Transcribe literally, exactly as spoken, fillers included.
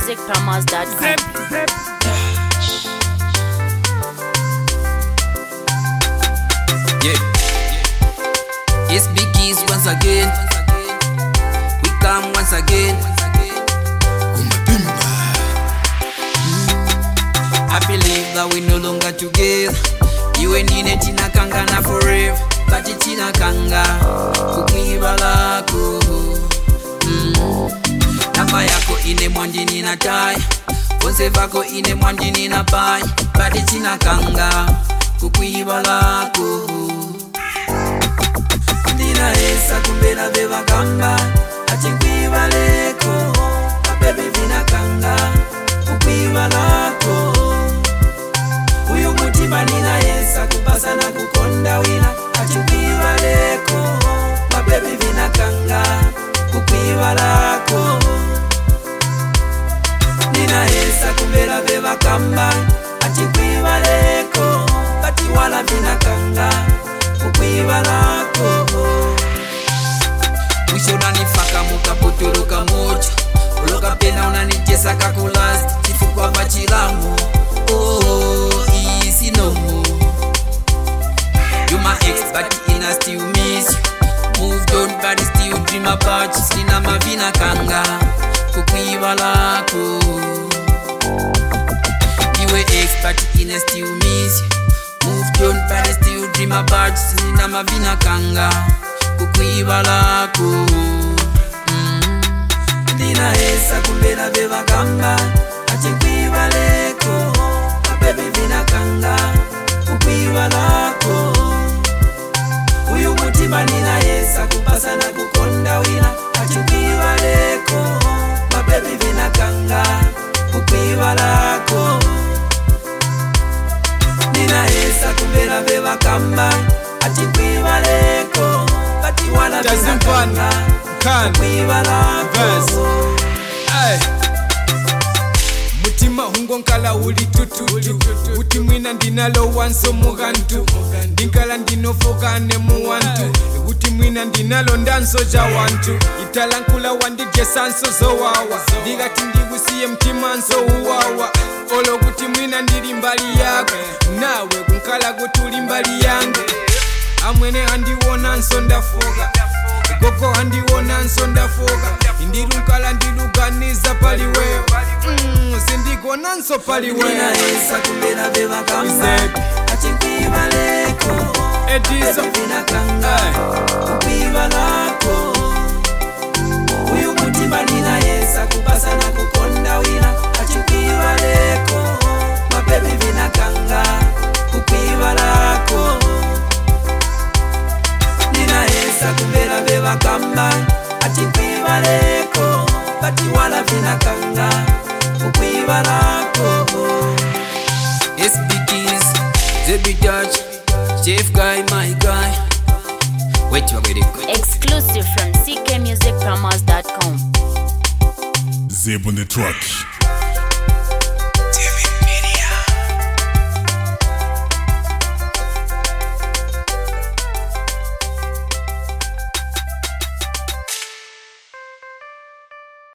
music promos dot com. Yeah, it's Big Keys once again. We come once again. I believe that we no longer together. You and Nina Tina Kangana forever. But it's Tina Kanga Kukiva lako mm. Namba yako ine mwanjini na tai Ponse vako ine mwanjini na pai. But it's Tina Kanga Kukiva lako Nina esa kumbela beba kamba Achikwiva leko Abebe vina kanga Kukiva lako Uyu mutima nina esa kupasa na kukonda wina Achikwiva leko Mabebi vina kanga Kukwiva lako Nina esa kumbela beba kamba Achikwiva leko Bati wala vina kanga Kukwiva lako Mwisho unanifaka muka puturuka moja Uloka pena unanijesa kakulasi Chifukwa bachilamu Oh, easy no more. You my ex, but in a still miss you. Moved on, but still dream about you. Sina mavina kanga Kukwiva lako You were ex, but in a still miss you. Moved on, but still dream about you. Sina mavina kanga Kukwiva lako Nina esa kumbela beba kamba Achikwiva leko Baby vina kanga Kukwiva lako Uyu mutima nina yesa kupasa na kukonda wina Achikwiva leko Baby vina kanga Kukwiva lako Nina yesa kumbela beba kamba Achikwiva leko Bati wala vina kanga Kukwiva lako Ay Mutima hungo nkala uli tututu Uti mwina ndinalo wanso mugantu Ndinkala ndinofokane muwantu Uti mwina ndinalo ndanso ja wantu Italankula wandije sanso zowawa Ndigati ndigusiye mtima nso uwawa Olo kuti mwina ndiri mbali yako Nawe kunkala gutuli mbali yangu Amwene handiwona nso ndafoga Koko handiwona nso ndafoga Indirunkala ndiluganiza pali wewe mm, Sindigona nso pali wewe Nina esa kumbela beba kamba Achikwiva leko Edizo Baby vina kanga Kukwiva lako Uyu mutima nina esa kupasa na kukonda wina Achikwiva leko Mabebi vina kanga Kukwiva lako Nina esa kumbela beba kamba Achikwiva leko Bati wala vina kanga Kukwiva lako S B Keys, Zebi Dutch, Chef Guy, my guy. Wait, you ready? Exclusive from C K music promos dot com. Zeb on the track.